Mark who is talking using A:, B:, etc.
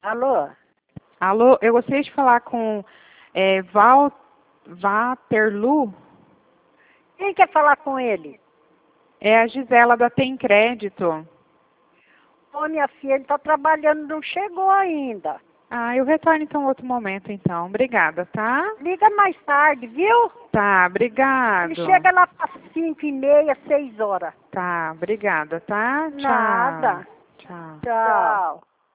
A: Alô?
B: Alô, eu gostaria de falar com Waterloo.
A: Quem quer falar com ele?
B: É a Gisela da Tem Crédito.
A: Ô, minha filha, ele está trabalhando, não chegou ainda.
B: Ah, eu retorno então em outro momento, então. Obrigada, tá?
A: Liga mais tarde, viu?
B: Tá, obrigado.
A: Ele chega lá para 5h30, 6 horas.
B: Tá, obrigada, tá?
A: Nada.
B: Tchau. Tchau.
A: Tchau.